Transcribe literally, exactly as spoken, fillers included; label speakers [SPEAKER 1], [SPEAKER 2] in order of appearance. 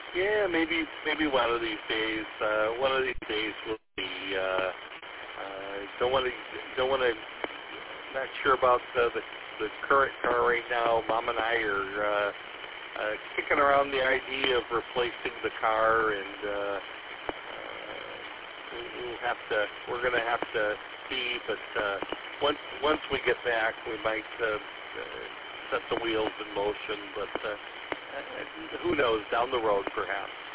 [SPEAKER 1] Yeah, maybe maybe one of these days. Uh, one of these days will be. Uh, uh, don't want to. Don't want to. Not sure about the, the the current car right now. Mom and I are uh, uh, kicking around the idea of replacing the car, and uh, uh, we'll have to. We're going to have to see. But uh, once once we get back, we might uh, uh, set the wheels in motion. But uh, who knows? Down the road, perhaps.